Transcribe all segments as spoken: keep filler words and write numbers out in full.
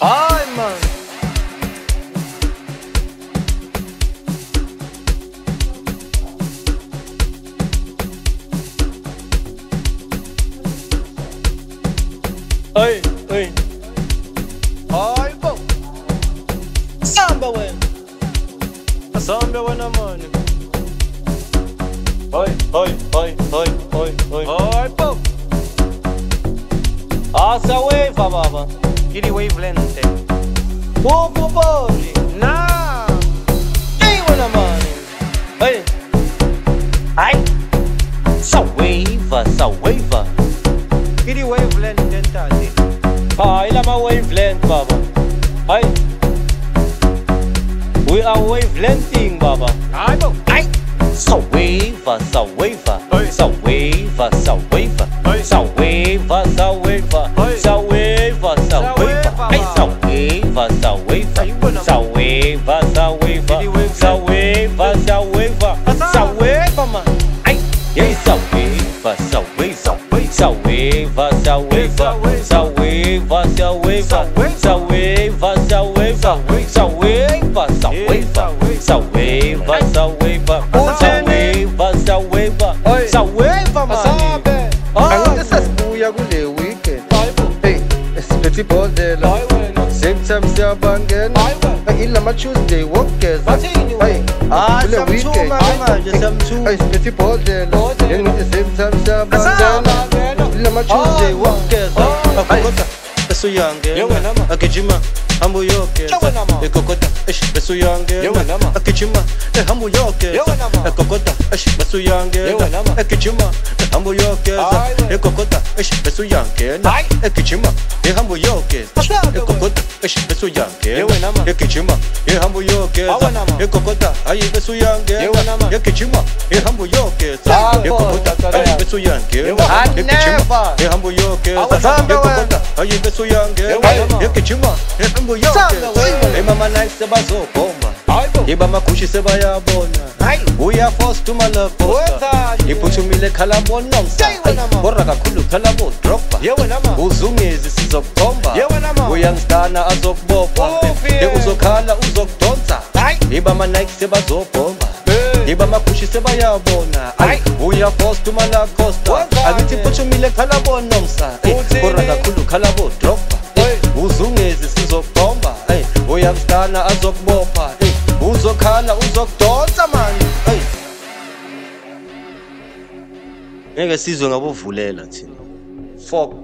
Hayi man. Hey, hey. Hayi bo. Samba wena. Asamba wena man. Hey, hey, hey, hey, hey, hey. Hayi bo. Asa wave baba. Giddy wavelength. Popo body. Nah. Hey wena man. Hey. Ay. Sa wave, sa wave. Giddy wavelength dentati. Ah, ila ma wavelength baba. Ay. We are wavelengthing baba. Ay bo. Ay. So wave, so wave, so wave, so wave, so wave, so wave, so wave, so wave, hey, so wave, so wave, so wave, so wave, so wave, so wave, so wave, man, hey, yeah, so wave, so wave, so wave, so wave, so wave, so wave, so wave, so wave, so wave, so wave, so wave, so wave, so wave, so wave, so wave, so wave, saweva masabe angeke sasibuya kule weekend hey esiphethe ibhodlela same time siyabangena ilama Tuesday wokugeza hey kule weekend hey esiphethe ibhodlela ngithi same time siyabangena ilama Tuesday wokugeza akukota besuyange akijima hambu yoke ekokota ish besuyange akijima hambu yoke ekokota ish besuyange akijima hambu yoke ekokota ish besuyange akijima hambu yoke ekokota ish besuyange akijima hambu yoke ekokota ayi besuyange akijima hambu yoke ekokota ayi besuyange akijima hambu yoke ekokota ayi besuyange akijima hambu yoke hey mama nice sebazobomba yiba makushi sebayabona uya force to my love poster iphuthumile khalabo nomsa borra kakhulu khalabo dropper uzungezi sizobomba uyangistana azokubopha uzokhala uzokudonsa yiba ma nice sebazobomba yiba makushi sebayabona uya force to my love poster akithi iphuthumile khalabo nomsa borra kakhulu khalabo dropper uzungezi sizobomba hey uyamstana azokubopha hey uzokhala uzokudonsa man hey ngeke sizwe ngabovulela thina fuck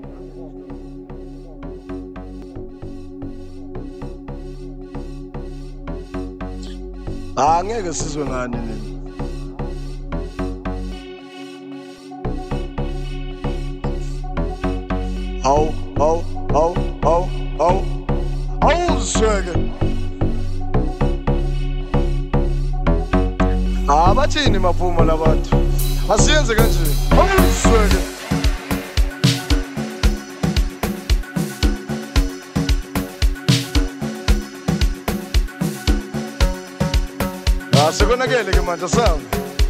ah ngeke sizwe ngani mina haw haw haw haw haw awuzweke abathini maphuma labantu asiyenze kanje awuzweke asekonakele ke manje sami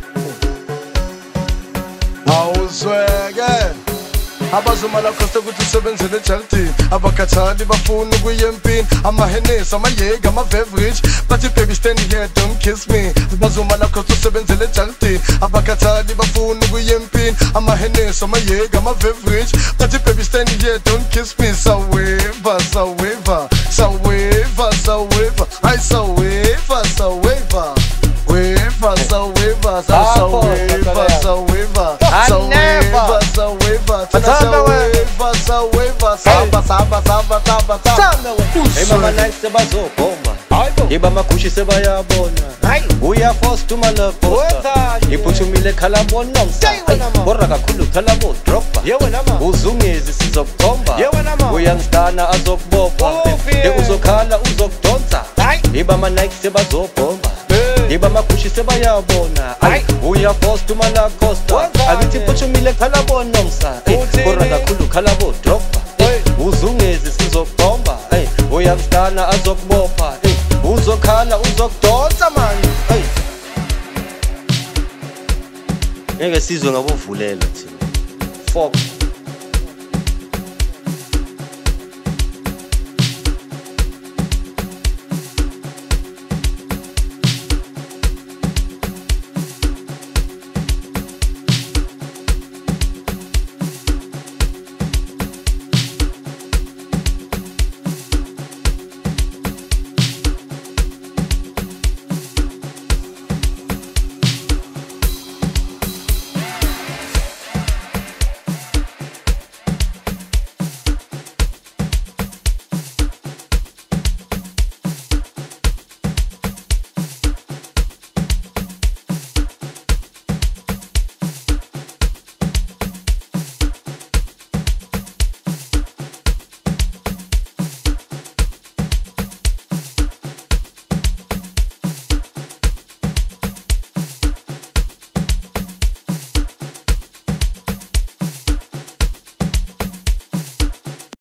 awuzweke abazumala koste ukuthi usebenzele ejardini abakhathali bafuna ukuya empini amahenesi amayega ama-beverage bathi baby stand here don't kiss me abazumala koste usebenzele ejardini abakhathali bafuna ukuya empini amahenesi amayega ama-beverage bathi baby stand here don't kiss me saweva saweva saweva saweva ay saweva saweva weva saweva saweva saweva saweva saweva saweva saweva samba samba samba samba samba hey mama nice sebazobomba yiba makushi sebayabona uya force to my love poster iphuthumile khalabo nomsa borra kakhulu khalabo dropper uzungezi sizobomba uyangistana azokubopha uzokhala uzokudonsa yiba ma nice sebazobomba yiba makushi sebayabona uya force to my love poster akithi iphuthumile khalabo nomsa borra kakhulu khalabo dropper uzungezi sizobomba uyangistana azokubopha uzokhala uzokudonsa man hey ngeke sizwe ngabovulela thina fuck